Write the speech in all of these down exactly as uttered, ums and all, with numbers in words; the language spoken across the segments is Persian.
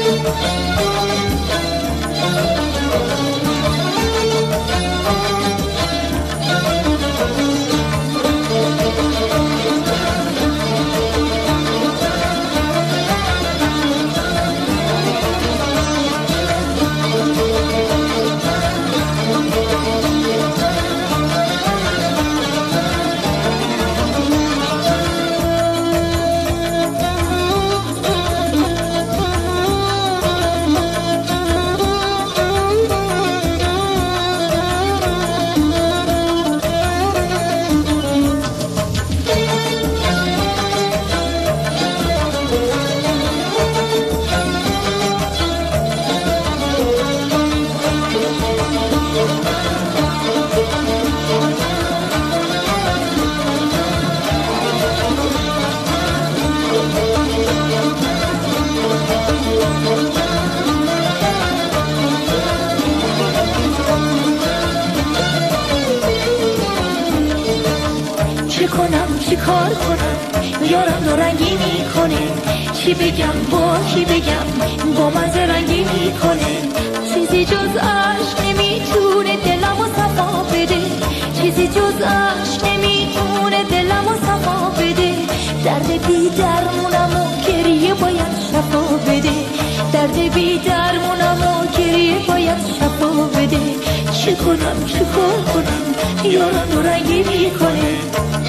چه کنم چی کار کنم یارم دو رنگی میکنه، چی بگم با کی بگم با من رنگی میکنه، چیزی جز عشق نمیتونه دلمو صفا بده، چیزی جز عشق نمیتونه دلمو صفا بده، درد بی درمونم و گریه باید شفا بده، درد بی درمونم و گریه باید شفا بده، چی کنم چی کار کنم یارم دو رنگی میکنه.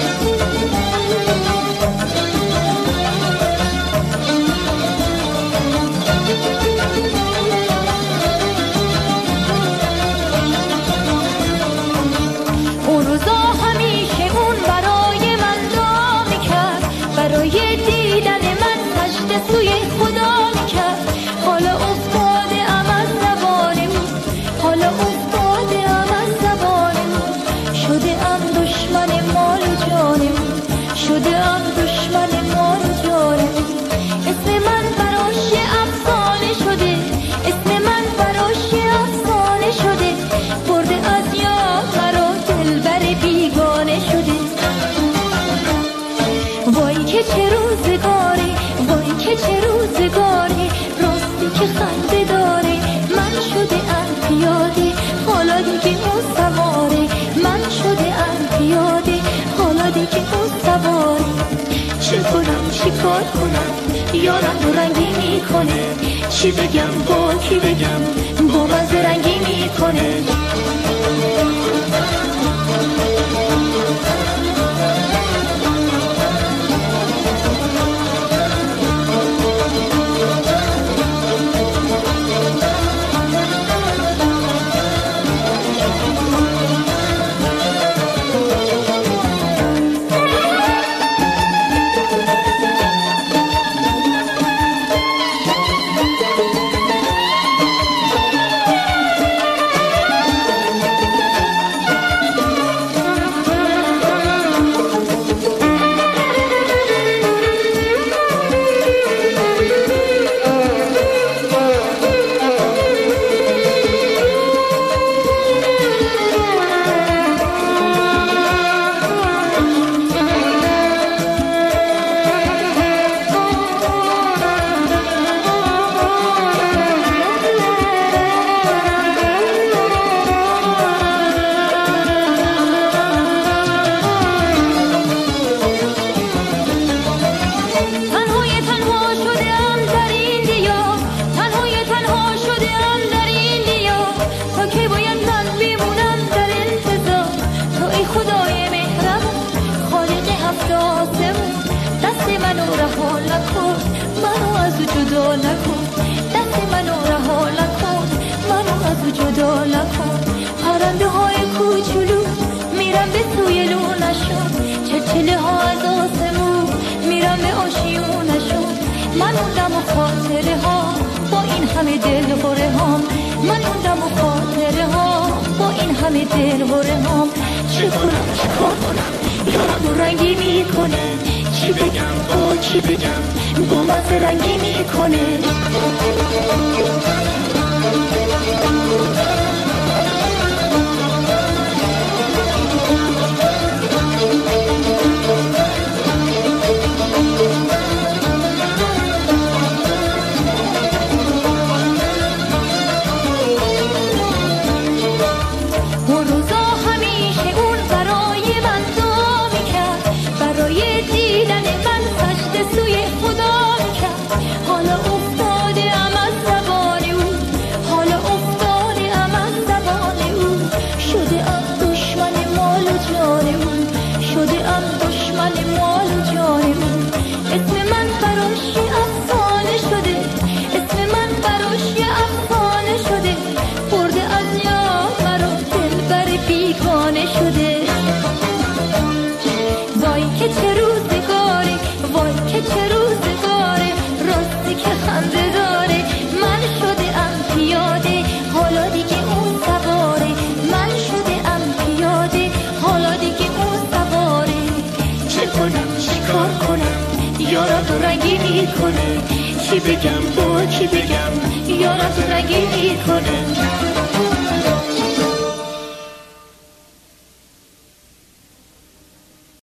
اون روزا همیشه اون برای من دعا میکرد، برای دیدن من سجده سوی خدا میکرد، حالا افتاده ام از زبانمون، حالا افتاده ام از زبانمون، شده ام دشمن مال و جانمون، شده ام دشمن مال و جانمون، اسم من براش افسانه شده، اسم من براش افسانه شده، برده از یاد مرا دلبر بیگانه شده. وای که چه روزگاری، وای که چه روزگاری، راستی که خنده داره، من شده ام پیاده حالا دیگه اون سواره، من شده ام پیاده حالا دیگه اون سواره، چه کنم چی کار کنم یارم دو رنگی میکنه، چی بگم با کی بگم با من زرنگی میکنه. جدا نکن، پرنده های کوچولو میرم به سوی لونشون، چلچله ها از آسمون میرم به آشیونشون، من موندم و خاطره ها با این همه دل هره هام، من موندم و خاطره ها با این همه دل هره هام، چه کنم چه کار کنم یارم دو رنگی میکنه، چی بگم با چی بگم با من رنگی میکنه. کی بگم با کی بگم یارم تو رگی کنه